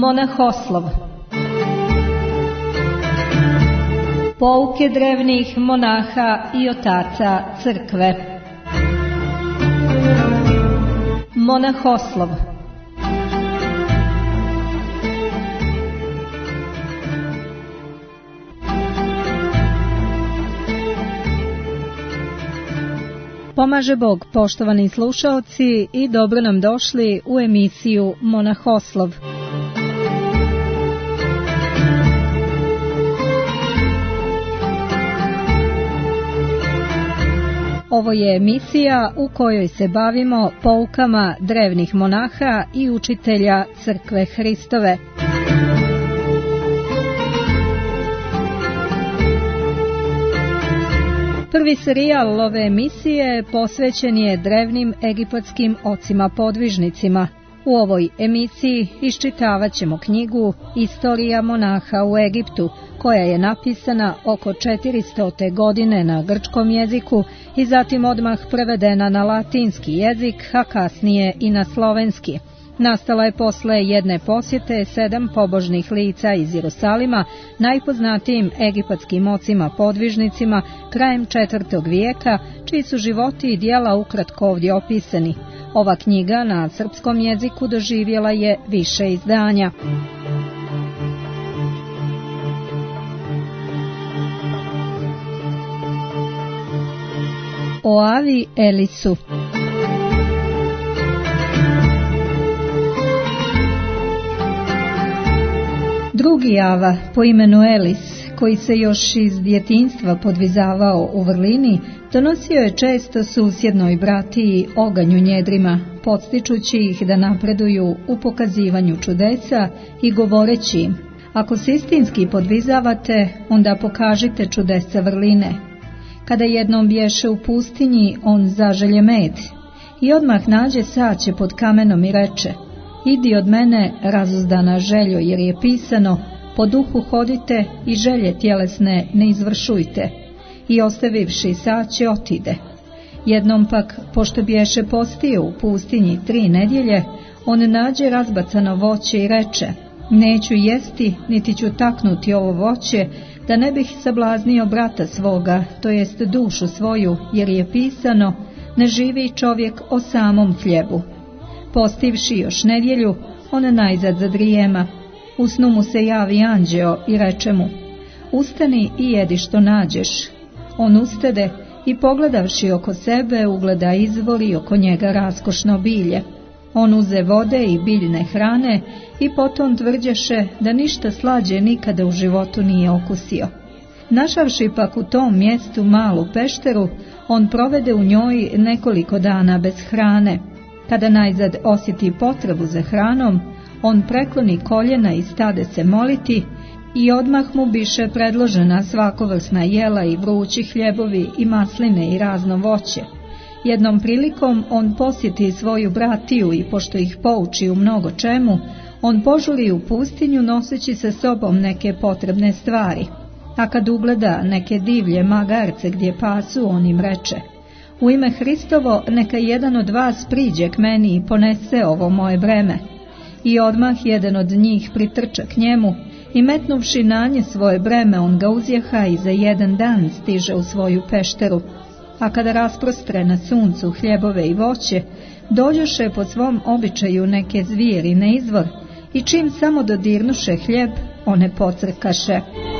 Monahoslov. Pouke drevnih monaha i otaca crkve. Monahoslov. Pomaže Bog, poštovani slušaoci, i dobro nam došli u emisiju Monahoslov. Ovo je emisija u kojoj se bavimo poukama drevnih monaha i učitelja Crkve Hristove. Prvi serijal ove emisije posvećen je drevnim egipatskim ocima podvižnicima. U ovoj emisiji iščitavat ćemo knjigu Istorija monaha u Egiptu, koja je napisana oko 400. godine na grčkom jeziku i zatim odmah prevedena na latinski jezik, a kasnije i na slovenski. Nastala je posle jedne posjete 7 pobožnih lica iz Jerusalima, najpoznatijim egipatskim ocima podvižnicima krajem 4. vijeka, čiji su životi i djela ukratko ovdje opisani. Ova knjiga na srpskom jeziku doživjela je više izdanja. O Avi Elisu. Drugi Ava, po imenu Elis, koji se još iz djetinjstva podvizavao u vrlini, donosio je često susjednoj bratiji oganj u njedrima, podstičući ih da napreduju u pokazivanju čudesa i govoreći im: ako se istinski podvizavate, onda pokažite čudesa vrline. Kada jednom bješe u pustinji, on zaželje med i odmah nađe saće pod kamenom i reče: idi od mene, razuzdana željo, jer je pisano: po duhu hodite i želje tjelesne ne izvršujte. I ostavivši saće otide. Jednom pak, pošto bješe postio u pustinji 3 nedjelje, on nađe razbacano voće i reče: neću jesti, niti ću taknuti ovo voće, da ne bih sablaznio brata svoga, to jest dušu svoju, jer je pisano: ne živi čovjek o samom hljebu. Postivši još nedjelju, on najzad zadrijema. U snu mu se javi anđeo i reče mu: ustani i jedi što nađeš. On ustade i pogledavši oko sebe, ugleda izvor i oko njega raskošno bilje. On uze vode i biljne hrane i potom tvrđeše da ništa slađe nikada u životu nije okusio. Našavši pak u tom mjestu malu pešteru, on provede u njoj nekoliko dana bez hrane. Kada najzad osjeti potrebu za hranom, on prekloni koljena i stade se moliti, i odmah mu biše predložena svakovrsna jela i vrući hljebovi i masline i razno voće. Jednom prilikom on posjeti svoju bratiju i pošto ih pouči u mnogo čemu, on požuri u pustinju noseći sa sobom neke potrebne stvari. A kad ugleda neke divlje magarce gdje pasu, on im reče: u ime Hristovo neka jedan od vas priđe k meni i ponese ovo moje breme. I odmah jedan od njih pritrča k njemu i metnuvši na nje svoje breme, on ga uzjeha i za 1 dan stiže u svoju pešteru. A kada rasprostre na suncu hljebove i voće, dođoše po svom običaju neke zvijeri na izvor i čim samo dodirnuše hljeb, one pocrkaše.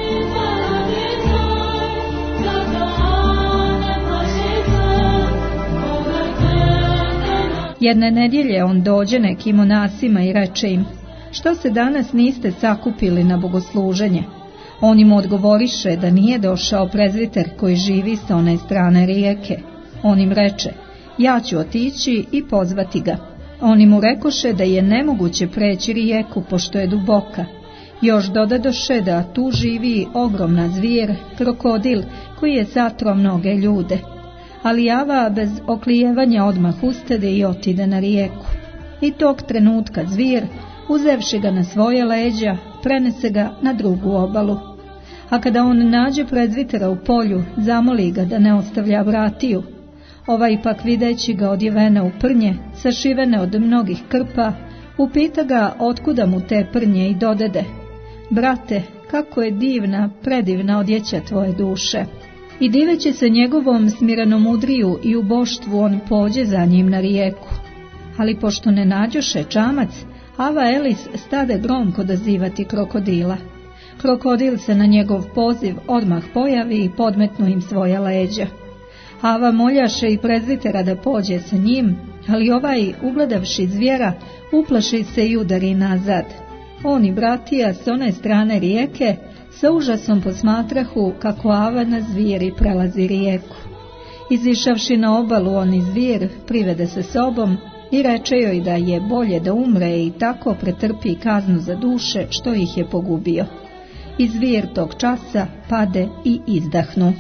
Jedne nedjelje on dođe nekim monasima i reče im: što se danas niste sakupili na bogosluženje? Oni mu odgovoriše da nije došao prezviter koji živi sa one strane rijeke. On im reče: ja ću otići i pozvati ga. Oni mu rekoše da je nemoguće preći rijeku pošto je duboka. Još dodadoše da tu živi ogromna zvijer, krokodil, koji je zatro mnoge ljude. Ali Ava bez oklijevanja odmah ustade i otide na rijeku. I tog trenutka zvijer, uzevši ga na svoje leđa, prenese ga na drugu obalu. A kada on nađe prezvitera u polju, zamoli ga da ne ostavlja bratiju. Ovaj ipak videći ga odjevene u prnje, sašivene od mnogih krpa, Upita ga otkuda mu te prnje i dodede: brate, kako je divna, predivna odjeća tvoje duše. I diveći se njegovom smiranomudriju i uboštvu, on pođe za njim na rijeku. Ali pošto ne nađoše čamac, Ava Elis stade gromko dozivati krokodila. Krokodil se na njegov poziv odmah pojavi i podmetnu im svoja leđa. Ava moljaše i prezvitera da pođe sa njim, ali ovaj, ugledavši zvijera, uplaši se i udari nazad. On i bratija s one strane rijeke sa užasom posmatrahu kako Ava na zvijeri prelazi rijeku. Izišavši na obalu, on i zvijir privede se sobom i reče joj da je bolje da umre i tako pretrpi kaznu za duše što ih je pogubio. I zvijir tog časa pade i izdahnu.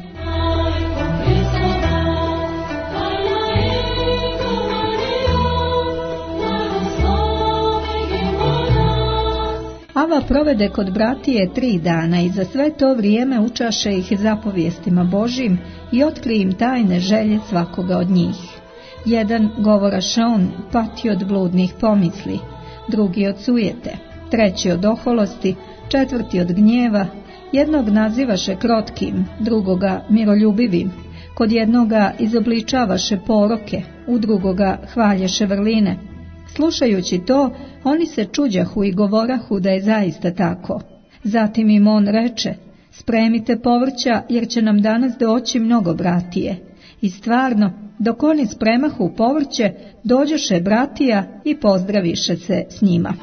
Ava provede kod bratije 3 dana i za sve to vrijeme učaše ih zapovijestima Božjim i otkri im tajne želje svakoga od njih. Jedan, govoraše on, pati od bludnih pomisli, drugi od sujete, treći od oholosti, četvrti od gnjeva, jednog nazivaše krotkim, drugoga miroljubivim, kod jednoga izobličavaše poroke, u drugoga hvalješe vrline. Slušajući to, oni se čuđahu i govorahu da je zaista tako. Zatim im on reče: spremite povrća, jer će nam danas doći mnogo bratije. I stvarno, dok oni spremahu povrće, dođoše bratija i pozdraviše se s njima.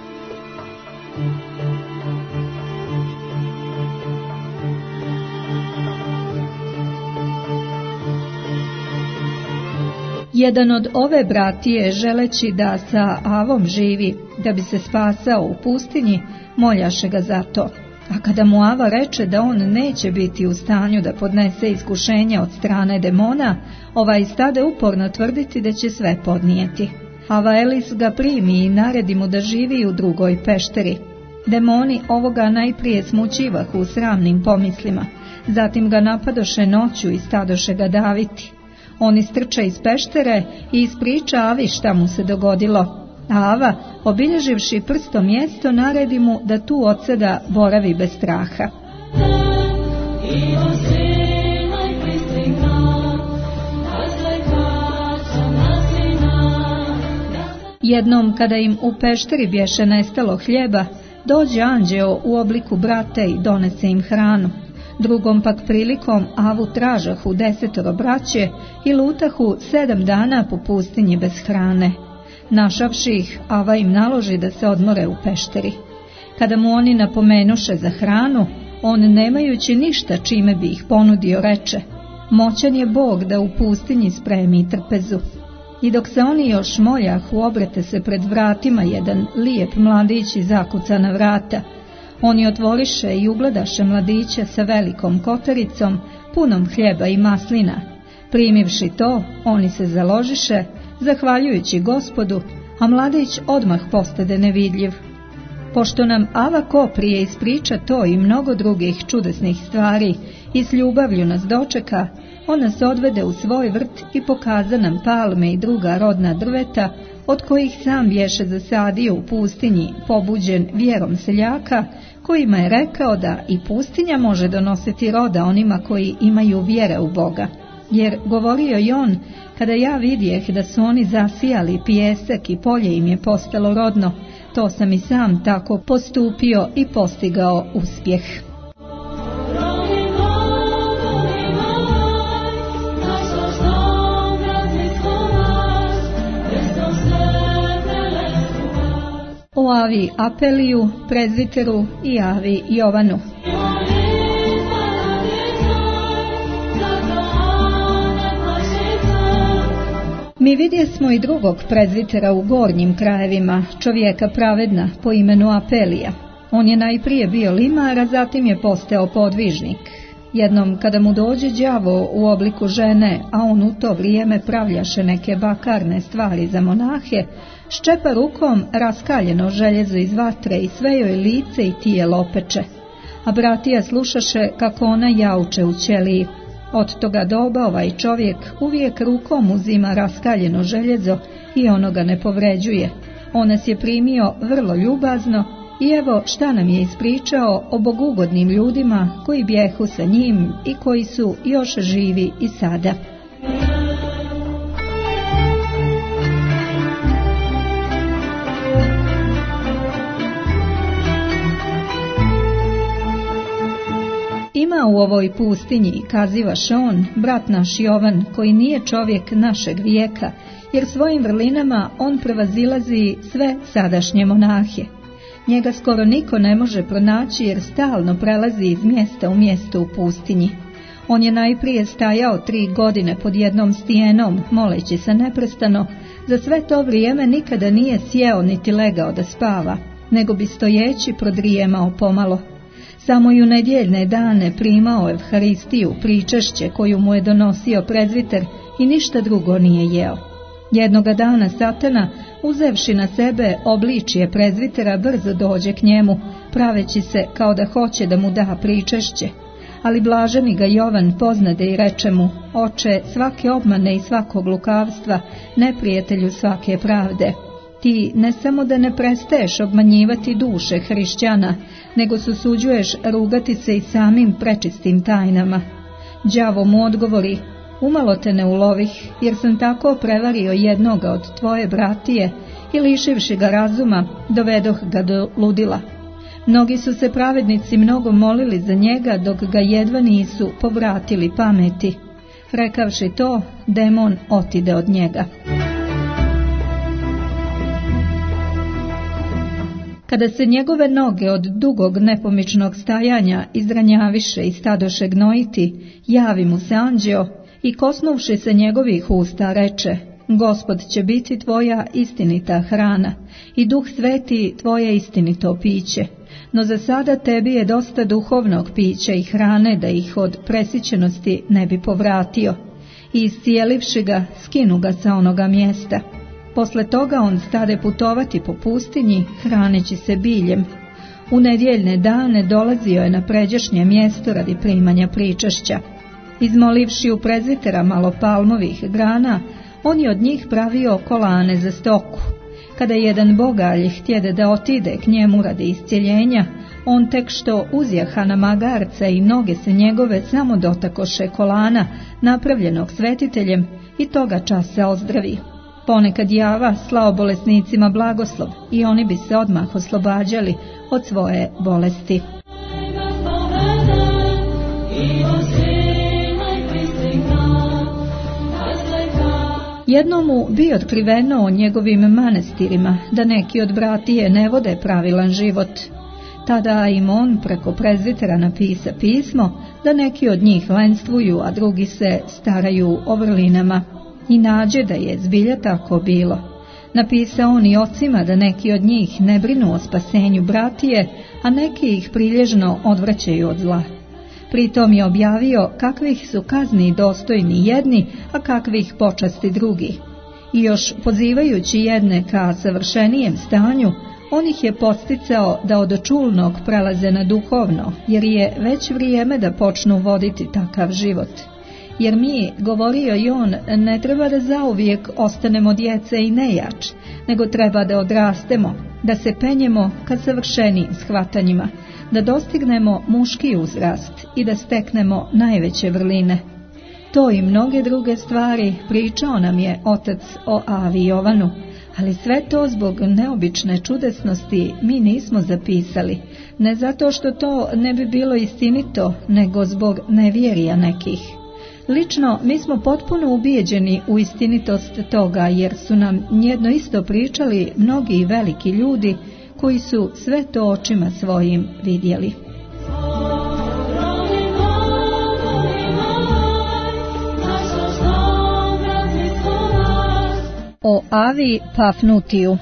Jedan od ove bratije, želeći da sa Avom živi, da bi se spasao u pustinji, moljaše ga za to. A kada mu Ava reče da on neće biti u stanju da podnese iskušenja od strane demona, ovaj stade uporno tvrditi da će sve podnijeti. Ava Elis ga primi i naredi mu da živi u drugoj pešteri. Demoni ovoga najprije smućivahu u sramnim pomislima, zatim ga napadoše noću i stadoše ga daviti. On istrče iz peštere i ispriča Avi šta mu se dogodilo. A Ava, obilježivši prstom mjesto, naredi mu da tu od sada boravi bez straha. Jednom, kada im u pešteri bješe nestalo hljeba, dođe anđeo u obliku brata i donese im hranu. Drugom pak prilikom Avu tražahu 10 braće i lutahu 7 dana po pustinji bez hrane. Našavši ih, Ava im naloži da se odmore u pešteri. Kada mu oni napomenuše za hranu, on, nemajući ništa čime bi ih ponudio, reče: moćan je Bog da u pustinji spremi trpezu. I dok se oni još moljahu, obrete se pred vratima jedan lijep mladić i zakuca na vrata. Oni otvoriše i ugledaše mladića sa velikom kotaricom, punom hljeba i maslina. Primivši to, oni se založiše, zahvaljujući Gospodu, a mladić odmah postade nevidljiv. Pošto nam Ava ko prije ispriča to i mnogo drugih čudesnih stvari i s ljubavlju nas dočeka, on nas odvede u svoj vrt i pokaza nam palme i druga rodna drveta, od kojih sam bješe zasadio u pustinji, pobuđen vjerom seljaka, kojima je rekao da i pustinja može donositi roda onima koji imaju vjere u Boga. Jer govorio i on: kada ja vidjeh da su oni zasijali pijesak i polje im je postalo rodno, to sam i sam tako postupio i postigao uspjeh. O Avi Apeliju, prezviteru i Avi Jovanu. Mi vidjesmo i drugog prezvitera u gornjim krajevima, čovjeka pravedna po imenu Apelija. On je najprije bio limar, a zatim je postao podvižnik. Jednom kada mu dođe đavo u obliku žene, a on u to vrijeme pravljaše neke bakarne stvari za monahe, ščepa rukom raskaljeno željezo iz vatre i sve joj lice i tijelo opeče. A bratija slušaše kako ona jauče u ćeliji. Od toga doba ovaj čovjek uvijek rukom uzima raskaljeno željezo i ono ga ne povređuje. On nas je primio vrlo ljubazno i evo šta nam je ispričao o bogugodnim ljudima koji bjehu sa njim i koji su još živi i sada. Ima u ovoj pustinji, kazivaš on, brat naš Jovan, koji nije čovjek našeg vijeka, jer svojim vrlinama on prevazilazi sve sadašnje monahe. Njega skoro niko ne može pronaći jer stalno prelazi iz mjesta u mjesto u pustinji. On je najprije stajao 3 godine pod jednom stijenom, moleći se neprestano. Za sve to vrijeme nikada nije sjeo niti legao da spava, nego bi stojeći prodrijemao pomalo. Samo i u nedjeljne dane primao evharistiju, pričešće koju mu je donosio prezviter i ništa drugo nije jeo. Jednoga dana Satana, uzevši na sebe obličje prezvitera, brzo dođe k njemu, praveći se kao da hoće da mu da pričešće. Ali blaženi ga Jovan poznade i reče mu: Oče, svake obmane i svakog lukavstva, neprijatelju svake pravde, ti ne samo da ne prestaješ obmanjivati duše hrišćana, nego se usuđuješ rugati se i samim prečistim tajnama. Đavo mu odgovori: Umalo te ne ulovih, jer sam tako prevario jednoga od tvoje bratije i lišivši ga razuma, dovedoh ga do ludila. Mnogi su se pravednici mnogo molili za njega, dok ga jedva nisu povratili pameti. Rekavši to, demon otide od njega. Kada se njegove noge od dugog nepomičnog stajanja izranjaviše i stadoše gnojiti, javi mu se anđeo i kosnuvši se njegovih usta reče: Gospod će biti tvoja istinita hrana i Duh Sveti tvoje istinito piće. No za sada tebi je dosta duhovnog pića i hrane da ih od presićenosti ne bi povratio. I iscijelivši ga, skinu ga sa onoga mjesta. Posle toga on stade putovati po pustinji, hraneći se biljem. U nedjeljne dane dolazio je na pređašnje mjesto radi primanja pričešća. Izmolivši u prezvitera malo palmovih grana, on je od njih pravio kolane za stoku. Kada jedan bogalj htjede da otide k njemu radi iscjeljenja, on tek što uzjaha na magarca i noge se njegove samo dotakoše kolana, napravljenog svetiteljem, i toga časa ozdravi. Ponekad Java slao bolesnicima blagoslov i oni bi se odmah oslobađali od svoje bolesti. Jednomu bi otkriveno o njegovim manastirima da neki od bratije ne vode pravilan život. Tada im on preko prezvitera napisa pismo da neki od njih lenstvuju, a drugi se staraju o vrlinama. I nađe da je zbilja tako bilo. Napisao on i ocima da neki od njih ne brinu o spasenju bratije, a neki ih prilježno odvraćaju od zla. Pritom je objavio kakvih su kazni dostojni jedni, a kakvih počasti drugi. I još pozivajući jedne ka savršenijem stanju, on ih je podsticao da od čulnog prelaze na duhovno, jer je već vrijeme da počnu voditi takav život. Jer mi, govorio i on, ne treba da zauvijek ostanemo djece i nejač, nego treba da odrastemo, da se penjemo ka savršenijim shvatanjima, da dostignemo muški uzrast i da steknemo najveće vrline. To i mnoge druge stvari pričao nam je otac o Avi Jovanu, ali sve to zbog neobične čudesnosti mi nismo zapisali, ne zato što to ne bi bilo istinito, nego zbog nevjerija nekih. Lično, mi smo potpuno ubijeđeni u istinitost toga, jer su nam jedno isto pričali mnogi veliki ljudi koji su sve to očima svojim vidjeli. O Avi Pafnutiju.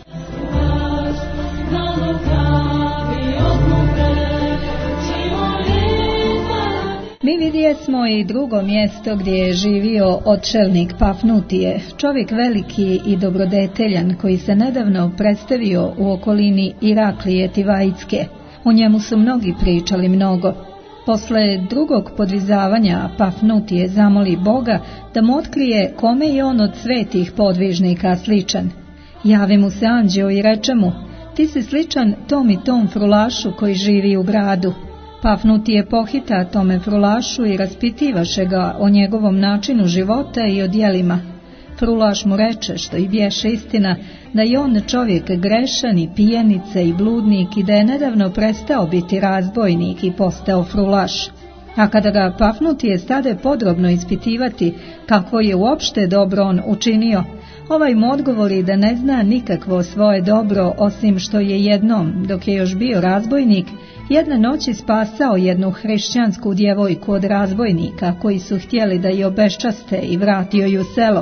Mi vidjesmo i drugo mjesto gdje je živio odšelnik Pafnutije, čovjek veliki i dobrodeteljan koji se nedavno predstavio u okolini Iraklije Tivajitske. O njemu su mnogi pričali mnogo. Posle drugog podvizavanja Pafnutije zamoli Boga da mu otkrije kome je on od svetih podvižnika sličan. Javi mu se anđeo i reče mu: ti si sličan tom i tom frulašu koji živi u gradu. Pafnutije pohita tome frulašu i raspitivaše ga o njegovom načinu života i o djelima. Frulaš mu reče, što i bješe istina, da je on čovjek grešan i pijenica i bludnik i da je nedavno prestao biti razbojnik i postao frulaš. A kada ga Pafnutije stade podrobno ispitivati kakvo je uopšte dobro on učinio, ovaj mu odgovori da ne zna nikakvo svoje dobro, osim što je jednom, dok je još bio razbojnik, jedne noći spasao jednu hrišćansku djevojku od razbojnika koji su htjeli da je obeščaste i vratio ju u selo.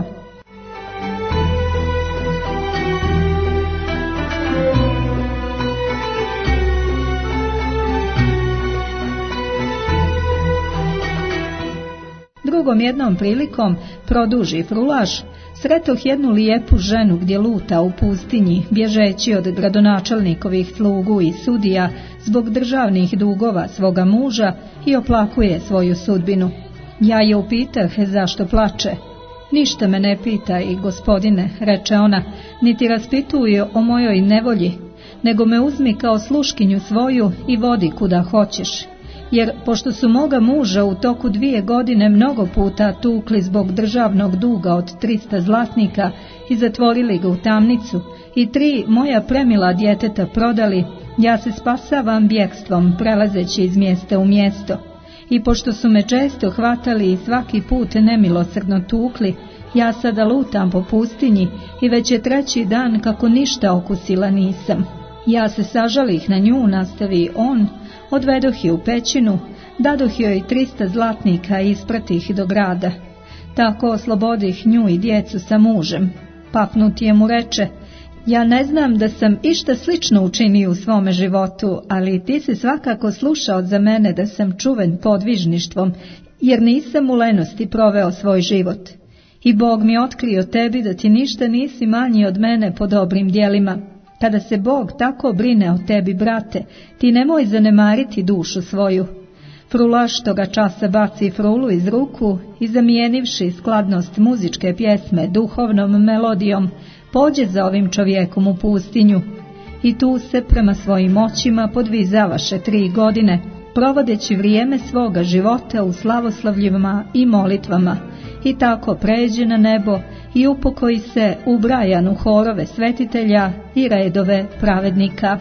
Drugom jednom prilikom, produži frulaš, sretoh jednu lijepu ženu gdje luta u pustinji, bježeći od gradonačelnikovih slugu i sudija zbog državnih dugova svoga muža i oplakuje svoju sudbinu. Ja je upitah zašto plače. Ništa me ne pita i gospodine, reče ona, niti raspituje o mojoj nevolji, nego me uzmi kao sluškinju svoju i vodi kuda hoćeš. Jer pošto su moga muža u toku 2 godine mnogo puta tukli zbog državnog duga od 300 zlatnika i zatvorili ga u tamnicu i 3 moja premila djeteta prodali, ja se spasavam bjegstvom prelazeći iz mjesta u mjesto. I pošto su me često hvatali i svaki put nemilosrdno tukli, ja sada lutam po pustinji i već je 3. dan kako ništa okusila nisam. Ja se sažalih na nju, nastavi on, odvedoh je u pećinu, dadoh joj 300 zlatnika i ispratih do grada. Tako oslobodih nju i djecu sa mužem. Pafnutije mu reče: ja ne znam da sam išta slično učinio u svome životu, ali ti si svakako slušao za mene da sam čuven podvižništvom, jer nisam u lenosti proveo svoj život. I Bog mi otkrio tebi da ti ništa nisi manji od mene po dobrim djelima. Kada se Bog tako brine o tebi, brate, ti nemoj zanemariti dušu svoju. Frulaš toga časa baci frulu iz ruku i zamijenivši skladnost muzičke pjesme duhovnom melodijom, pođe za ovim čovjekom u pustinju. I tu se prema svojim očima podvizavaše 3 godine, provodeći vrijeme svoga života u slavoslavljivama i molitvama, i tako pređe na nebo i upokoji se ubrajan u horove svetitelja i redove pravednika.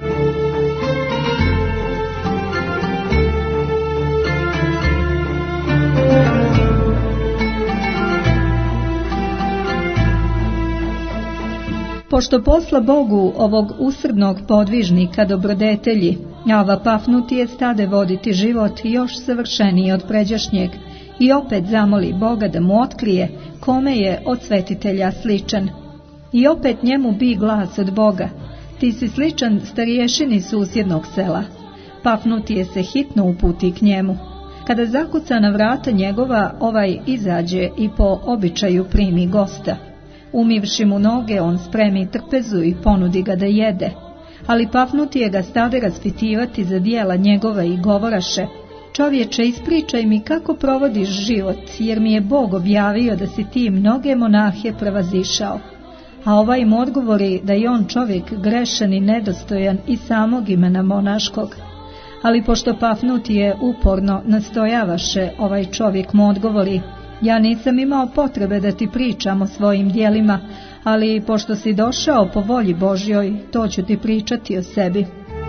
Pošto posla Bogu ovog usrdnog podvižnika dobrodetelji, Ava Pafnutije stade voditi život još savršeniji od pređašnjeg i opet zamoli Boga da mu otkrije kome je od svetitelja sličan. I opet njemu bi glas od Boga: ti si sličan stariješini susjednog sela. Pafnutije se hitno uputi k njemu. Kada zakuca na vrata njegova, ovaj izađe i po običaju primi gosta. Umivši mu noge, on spremi trpezu i ponudi ga da jede. Ali Pafnutije ga stade raspitivati za djela njegova i govoraše: čovječe, ispričaj mi kako provodiš život, jer mi je Bog objavio da si ti mnoge monahe prevazišao. A ovaj mu odgovori da je on čovjek grešan i nedostojan i samog imena monaškog. Ali pošto Pafnutije uporno nastojavaše, ovaj čovjek mu odgovori: ja nisam imao potrebe da ti pričam o svojim djelima, ali pošto si došao po volji Božjoj, to ću ti pričati o sebi.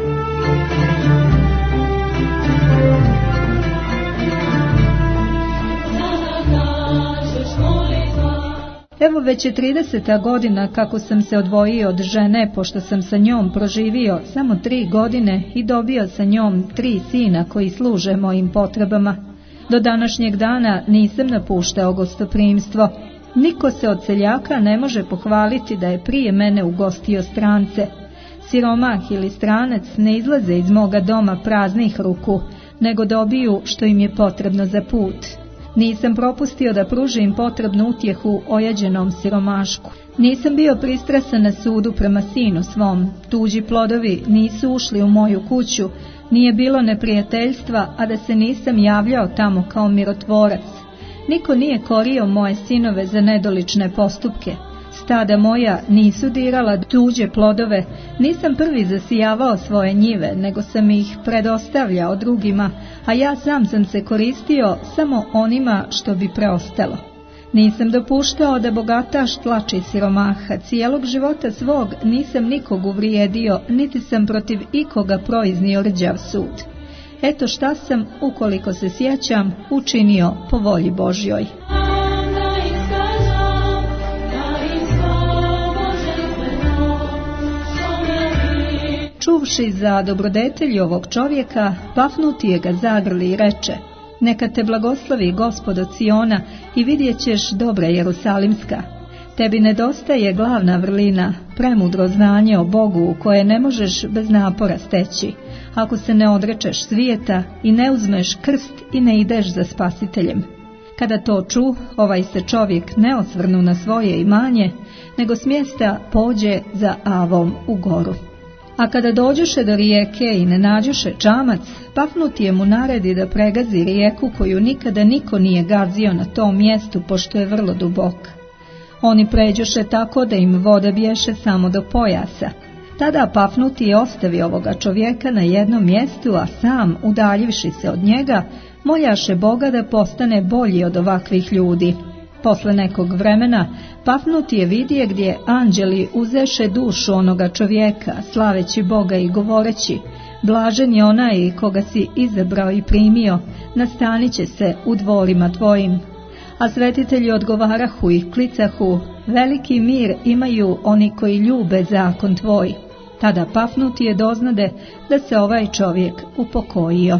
Evo već je 30. godina kako sam se odvojio od žene, pošto sam sa njom proživio samo 3 godine i dobio sa njom 3 sina koji služe mojim potrebama. Do današnjeg dana nisam napuštao gostoprimstvo. Niko se od seljaka ne može pohvaliti da je prije mene ugostio strance. Siromah ili stranac ne izlaze iz moga doma praznih ruku, nego dobiju što im je potrebno za put. Nisam propustio da pružim potrebnu utjehu ojađenom siromašku. Nisam bio pristrasan na sudu prema sinu svom. Tuđi plodovi nisu ušli u moju kuću, nije bilo neprijateljstva, a da se nisam javljao tamo kao mirotvorac. Niko nije korio moje sinove za nedolične postupke. Stada moja nisu dirala tuđe plodove, nisam prvi zasijavao svoje njive, nego sam ih predostavljao drugima, a ja sam se koristio samo onima što bi preostalo. Nisam dopuštao da bogataš tlači siromaha, cijelog života svog nisam nikog uvrijedio, niti sam protiv ikoga proiznio rđav sud. Eto šta sam, ukoliko se sjećam, učinio po volji Božjoj. Čuvši za dobrodetelji ovog čovjeka, Pafnutije ga zagrli i reče: neka te blagoslovi Gospod od Siona i vidjet ćeš dobra Jerusalimska. Tebi nedostaje glavna vrlina, premudro znanje o Bogu koje ne možeš bez napora steći, ako se ne odrečeš svijeta i ne uzmeš krst i ne ideš za Spasiteljem. Kada to ču, ovaj se čovjek ne osvrnu na svoje imanje, nego s mjesta pođe za Avom u goru. A kada dođoše do rijeke i ne nađoše čamac, Pafnutije mu naredi da pregazi rijeku koju nikada niko nije gazio na tom mjestu, pošto je vrlo duboka. Oni pređoše tako da im voda bješe samo do pojasa. Tada Pafnutije ostavi ovoga čovjeka na jednom mjestu, a sam, udaljivši se od njega, moljaše Boga da postane bolji od ovakvih ljudi. Posle nekog vremena Pafnutije vidje gdje anđeli uzeše dušu onoga čovjeka, slaveći Boga i govoreći: blažen je onaj koga si izabrao i primio, nastanit će se u dvorima tvojim. A svetitelji odgovarahu i klicahu: veliki mir imaju oni koji ljube zakon tvoj. Tada Pafnutije doznade da se ovaj čovjek upokojio.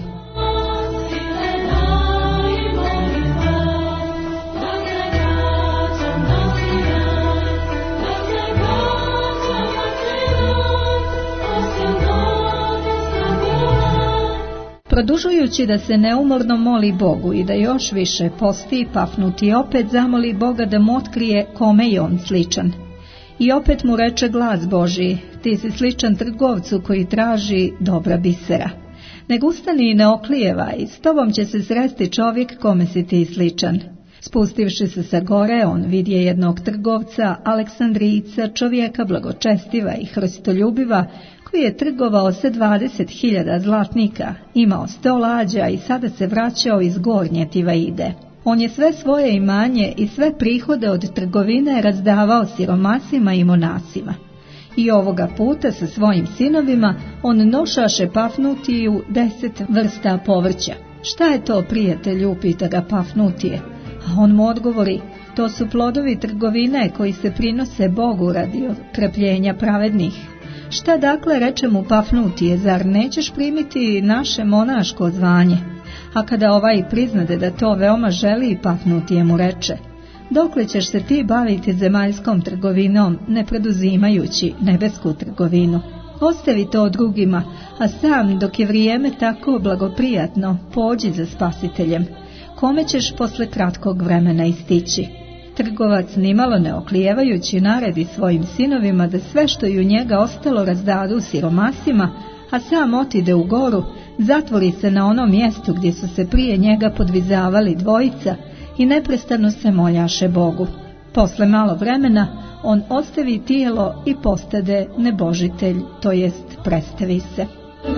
Produžujući da se neumorno moli Bogu i da još više posti, Pafnutije opet zamoli Boga da mu otkrije kome je on sličan. I opet mu reče glas Božji: ti si sličan trgovcu koji traži dobra bisera. Nego ustani i ne oklijevaj, s tobom će se sresti čovjek kome si ti sličan. Spustivši se sa gore, on vidje jednog trgovca, Aleksandrijca, čovjeka blagočestiva i hristoljubiva, koji je trgovao sa 20.000 zlatnika, imao 100 lađa i sada se vraćao iz Gornje Tivaide. On je sve svoje imanje i sve prihode od trgovine razdavao siromasima i monasima. I ovoga puta sa svojim sinovima on nošaše Pafnutiju 10 vrsta povrća. Šta je to, prijatelju, upita ga Pafnutije. A on mu odgovori: to su plodovi trgovine koji se prinose Bogu radi trpljenja pravednih. Šta dakle, reče mu Pafnutije, zar nećeš primiti naše monaško zvanje? A kada ovaj priznade da to veoma želi, Pafnutije mu reče: dokle ćeš se ti baviti zemaljskom trgovinom, ne preduzimajući nebesku trgovinu? Ostavi to drugima, a sam, dok je vrijeme tako blagoprijatno, pođi za Spasiteljem. Kome ćeš posle kratkog vremena istići? Trgovac, nimalo ne oklijevajući, naredi svojim sinovima da sve što je u njega ostalo razdadu siromasima, a sam otide u goru, zatvori se na onom mjestu gdje su se prije njega podvizavali dvojica i neprestano se moljaše Bogu. Posle malo vremena on ostavi tijelo i postade nebožitelj, to jest prestavi se.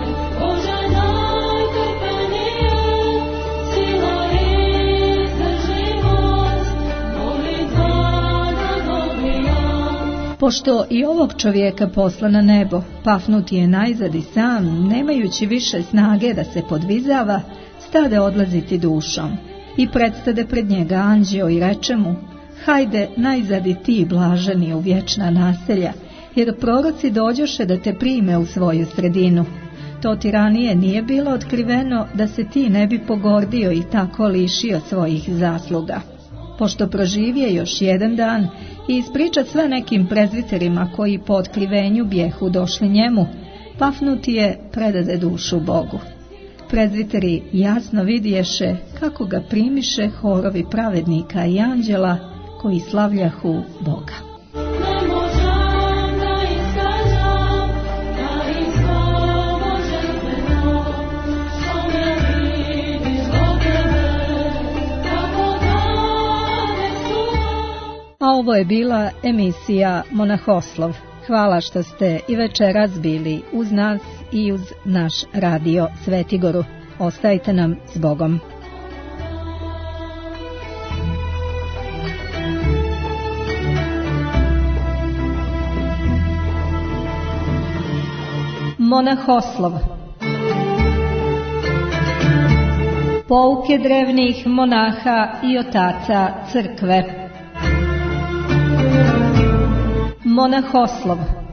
Pošto i ovog čovjeka posla na nebo, Pafnutije najzad i sam, nemajući više snage da se podvizava, stade odlaziti dušom. I predstade pred njega anđeo i reče mu: hajde najzad i ti, blaženi, u vječna naselja, jer proroci dođoše da te prime u svoju sredinu. To ti ranije nije bilo otkriveno, da se ti ne bi pogordio i tako lišio svojih zasluga. Pošto proživje još jedan dan i ispriča sve nekim prezviterima koji po otkrivenju bjehu došli njemu, Pafnutije predade dušu Bogu. Prezviteri jasno vidješe kako ga primiše horovi pravednika i anđela koji slavljahu Boga. A ovo je bila emisija Monahoslov. Hvala što ste i večeras bili uz nas i uz naš radio Svetigoru. Ostajte nam s Bogom. Monahoslov. Pouke drevnih monaha i otaca crkve. Monahoslov.